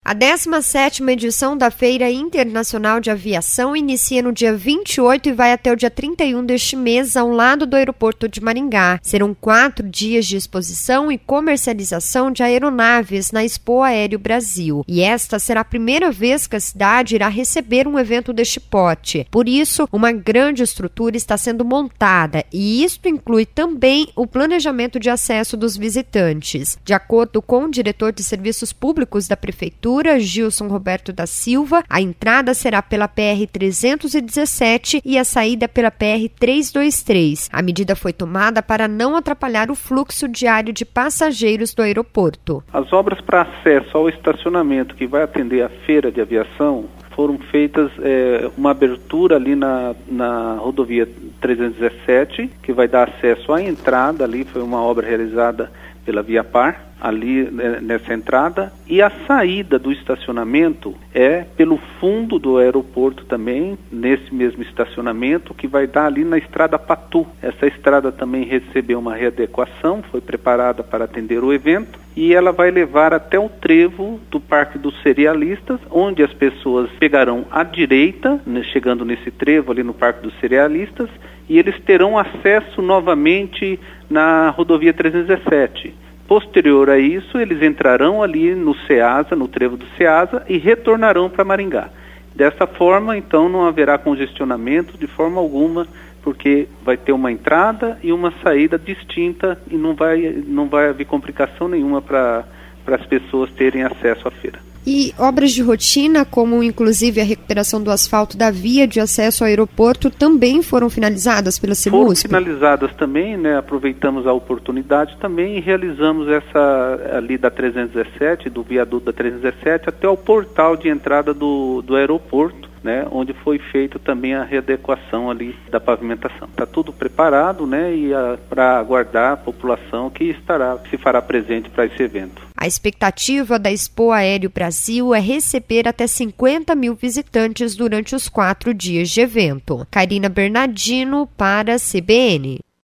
A 17ª edição da Feira Internacional de Aviação inicia no dia 28 e vai até o dia 31 deste mês, ao lado do aeroporto de Maringá. Serão 4 dias de exposição e comercialização de aeronaves na Expo Aéreo Brasil. E esta será a primeira vez que a cidade irá receber um evento deste porte. Por isso, uma grande estrutura está sendo montada e isto inclui também o planejamento de acesso dos visitantes. De acordo com o diretor de Serviços Públicos da Prefeitura, Gilson Roberto da Silva, a entrada será pela PR-317 e a saída pela PR-323. A medida foi tomada para não atrapalhar o fluxo diário de passageiros do aeroporto. As obras para acesso ao estacionamento que vai atender a feira de aviação foram feitas uma abertura ali na rodovia 317, que vai dar acesso à entrada ali, foi uma obra realizada pela Viapar, ali nessa entrada, e a saída do estacionamento é pelo fundo do aeroporto também, nesse mesmo estacionamento, que vai dar ali na estrada Patu. Essa estrada também recebeu uma readequação, foi preparada para atender o evento, e ela vai levar até o trevo do Parque dos Cerealistas, onde as pessoas pegarão à direita, chegando nesse trevo ali no Parque dos Cerealistas, e eles terão acesso novamente na rodovia 317. Posterior a isso, eles entrarão ali no Ceasa, no trevo do Ceasa, e retornarão para Maringá. Dessa forma, então, não haverá congestionamento de forma alguma, porque vai ter uma entrada e uma saída distinta e não vai haver complicação nenhuma para as pessoas terem acesso à feira. E obras de rotina, como inclusive a recuperação do asfalto da via de acesso ao aeroporto, também foram finalizadas pela Semusp? Foram finalizadas também, né? Aproveitamos a oportunidade também e realizamos essa ali da 317, do viaduto da 317, até o portal de entrada do aeroporto, né, onde foi feito também a readequação ali da pavimentação. Está tudo preparado, né, e para aguardar a população que se fará presente para esse evento. A expectativa da Expo Aéreo Brasil é receber até 50 mil visitantes durante os 4 dias de evento. Karina Bernardino para a CBN.